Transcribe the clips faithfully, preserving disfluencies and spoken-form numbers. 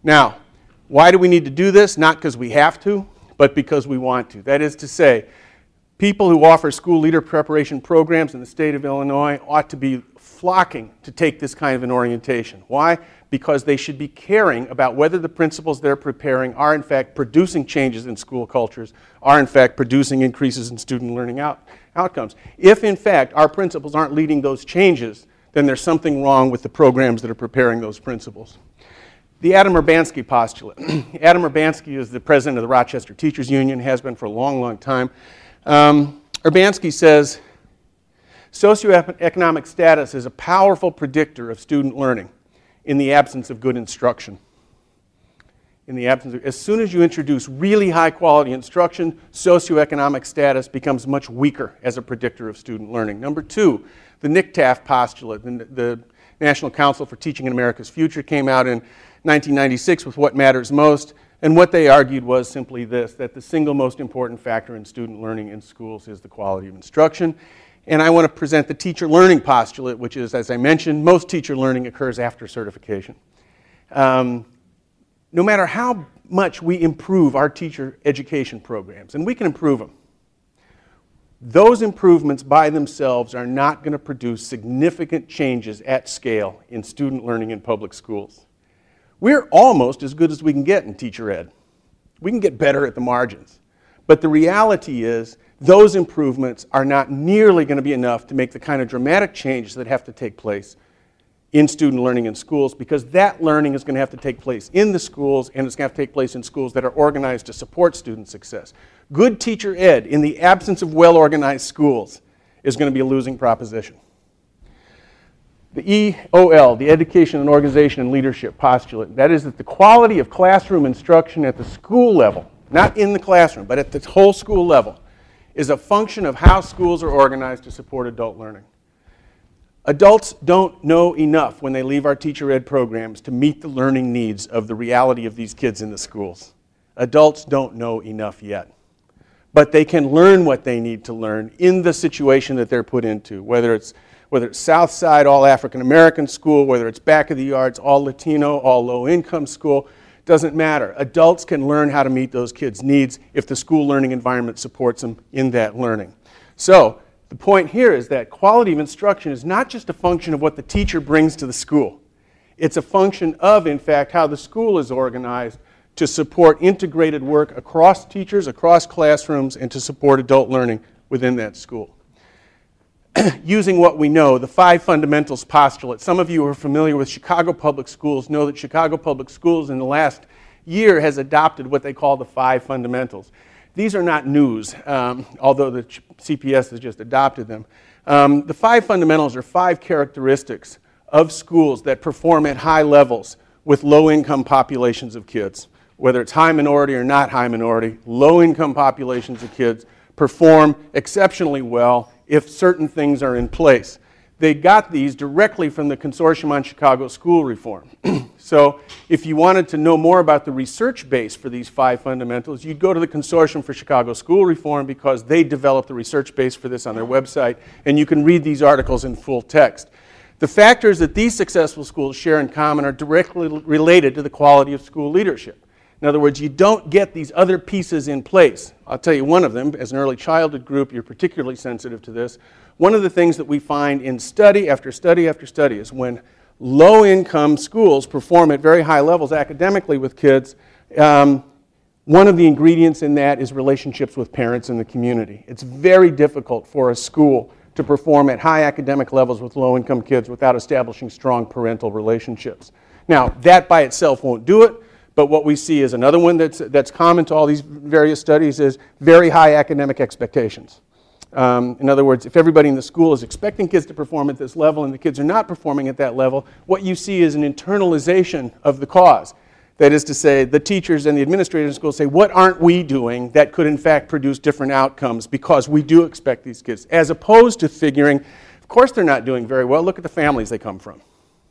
Now, why do we need to do this? Not because we have to, but because we want to. That is to say, people who offer school leader preparation programs in the state of Illinois ought to be flocking to take this kind of an orientation. Why? Because they should be caring about whether the principles they're preparing are in fact producing changes in school cultures, are in fact producing increases in student learning out, outcomes. If in fact our principles aren't leading those changes, then there's something wrong with the programs that are preparing those principles. The Adam Urbanski postulate. Adam Urbanski is the president of the Rochester Teachers Union, has been for a long, long time. Um, Urbanski says, socioeconomic status is a powerful predictor of student learning in the absence of good instruction. In the absence of, as soon as you introduce really high quality instruction, socioeconomic status becomes much weaker as a predictor of student learning. Number two, the N C T A F postulate, the, the National Council for Teaching in America's Future, came out in nineteen ninety-six with What Matters Most, and what they argued was simply this, that the single most important factor in student learning in schools is the quality of instruction. And I want to present the teacher learning postulate, which is, as I mentioned, most teacher learning occurs after certification. Um, no matter how much we improve our teacher education programs, and we can improve them, those improvements by themselves are not going to produce significant changes at scale in student learning in public schools. We're almost as good as we can get in teacher ed. We can get better at the margins. But the reality is those improvements are not nearly going to be enough to make the kind of dramatic changes that have to take place in student learning in schools, because that learning is going to have to take place in the schools, and it's going to have to take place in schools that are organized to support student success. Good teacher ed, in the absence of well-organized schools, is going to be a losing proposition. The E O L, the Education and Organization and Leadership postulate, that is that the quality of classroom instruction at the school level, not in the classroom, but at the whole school level, is a function of how schools are organized to support adult learning. Adults don't know enough when they leave our teacher ed programs to meet the learning needs of the reality of these kids in the schools. Adults don't know enough yet. But they can learn what they need to learn in the situation that they're put into, whether it's whether it's South Side, all African American school, whether it's back of the yards, all Latino, all low income school, doesn't matter. Adults can learn how to meet those kids' needs if the school learning environment supports them in that learning. So the point here is that quality of instruction is not just a function of what the teacher brings to the school. It's a function of, in fact, how the school is organized to support integrated work across teachers, across classrooms, and to support adult learning within that school. Using what we know, the five fundamentals postulate. Some of you who are familiar with Chicago Public Schools know that Chicago Public Schools in the last year has adopted what they call the five fundamentals. These are not news, um, although the C P S has just adopted them. Um, the five fundamentals are five characteristics of schools that perform at high levels with low-income populations of kids. Whether it's high minority or not high minority, low-income populations of kids perform exceptionally well if certain things are in place. They got these directly from the Consortium on Chicago School Reform. So if you wanted to know more about the research base for these five fundamentals, you'd go to the Consortium for Chicago School Reform, because they developed the research base for this on their website, and you can read these articles in full text. The factors that these successful schools share in common are directly related to the quality of school leadership. In other words, you don't get these other pieces in place. I'll tell you one of them. As an early childhood group, you're particularly sensitive to this. One of the things that we find in study after study after study is when low-income schools perform at very high levels academically with kids, um, one of the ingredients in that is relationships with parents in the community. It's very difficult for a school to perform at high academic levels with low-income kids without establishing strong parental relationships. Now, that by itself won't do it. But what we see is another one that's, that's common to all these various studies is very high academic expectations. Um, in other words, if everybody in the school is expecting kids to perform at this level and the kids are not performing at that level, what you see is an internalization of the cause. That is to say, the teachers and the administrators in school say, what aren't we doing that could in fact produce different outcomes because we do expect these kids, as opposed to figuring, of course they're not doing very well, look at the families they come from,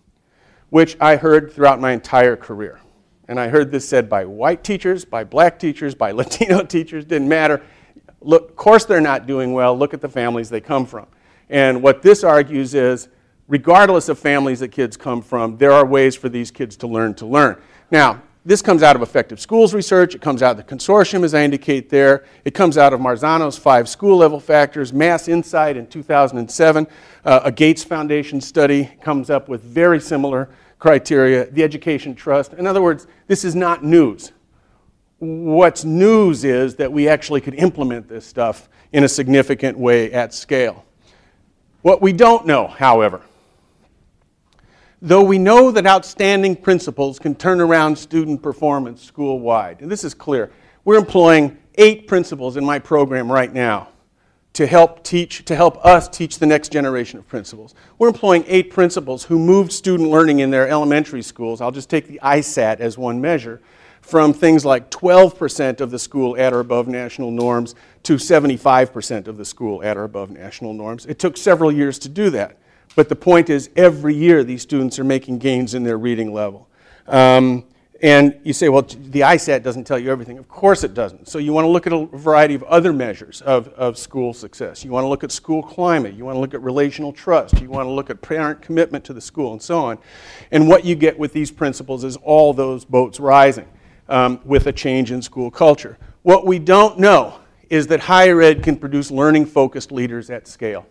which I heard throughout my entire career. And I heard this said by white teachers, by black teachers, by Latino teachers, didn't matter. Look, of course they're not doing well, look at the families they come from. And what this argues is, regardless of families that kids come from, there are ways for these kids to learn to learn. Now, This comes out of Effective Schools research. It comes out of the consortium, as I indicate there. It comes out of Marzano's five school-level factors. Mass Insight in two thousand seven, uh, a Gates Foundation study, comes up with very similar criteria. The Education Trust. In other words, this is not news. What's news is that we actually could implement this stuff in a significant way at scale. What we don't know, however, though we know that outstanding principals can turn around student performance school-wide, and this is clear, we're employing eight principals in my program right now to help teach, to help us teach the next generation of principals. We're employing eight principals who moved student learning in their elementary schools. I'll just take the I S A T as one measure, from things like twelve percent of the school at or above national norms to seventy-five percent of the school at or above national norms. It took several years to do that. But the point is, every year these students are making gains in their reading level. Um, and you say, well, the I S A T doesn't tell you everything. Of course it doesn't. So you want to look at a variety of other measures of, of school success. You want to look at school climate. You want to look at relational trust. You want to look at parent commitment to the school and so on. And what you get with these principles is all those boats rising um, with a change in school culture. What we don't know is that higher ed can produce learning-focused leaders at scale.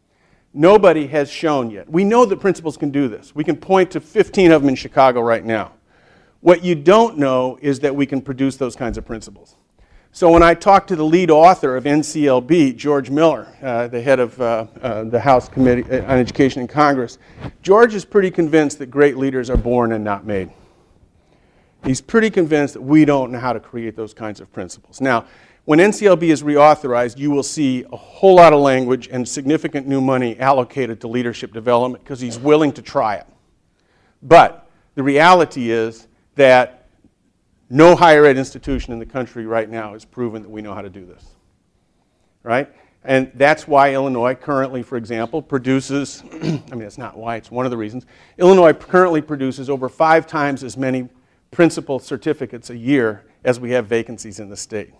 Nobody has shown yet. We know that principals can do this. We can point to fifteen of them in Chicago right now. What you don't know is that we can produce those kinds of principals. So when I talked to the lead author of N C L B, George Miller, uh, the head of uh, uh, the House Committee on Education in Congress, George is pretty convinced that great leaders are born and not made. He's pretty convinced that we don't know how to create those kinds of principles. Now, when N C L B is reauthorized, you will see a whole lot of language and significant new money allocated to leadership development because he's willing to try it. But the reality is that no higher ed institution in the country right now has proven that we know how to do this. Right? And that's why Illinois currently, for example, produces, I mean, that's not why, it's one of the reasons, Illinois currently produces over five times as many principal certificates a year as we have vacancies in the state.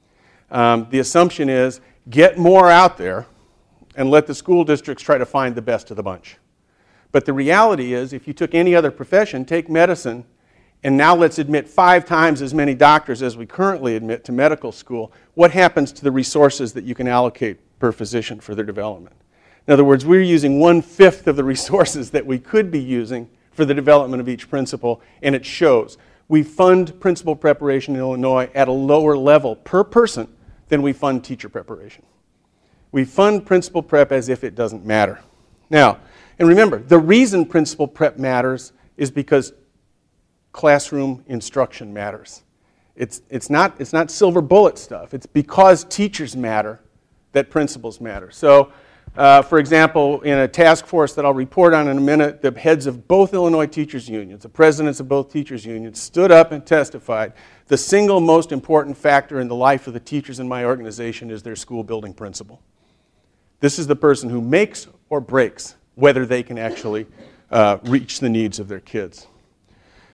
Um, the assumption is get more out there and let the school districts try to find the best of the bunch. But the reality is, if you took any other profession, take medicine, and now let's admit five times as many doctors as we currently admit to medical school, what happens to the resources that you can allocate per physician for their development? In other words, we're using one-fifth of the resources that we could be using for the development of each principal, and it shows. We fund principal preparation in Illinois at a lower level per person than we fund teacher preparation. We fund principal prep as if it doesn't matter. Now, and remember, the reason principal prep matters is because classroom instruction matters. It's, it's, not, it's not silver bullet stuff. It's because teachers matter that principals matter. So, uh, for example, in a task force that I'll report on in a minute, the heads of both Illinois teachers' unions, the presidents of both teachers' unions, stood up and testified the single most important factor in the life of the teachers in my organization is their school building principal. This is the person who makes or breaks whether they can actually uh, reach the needs of their kids.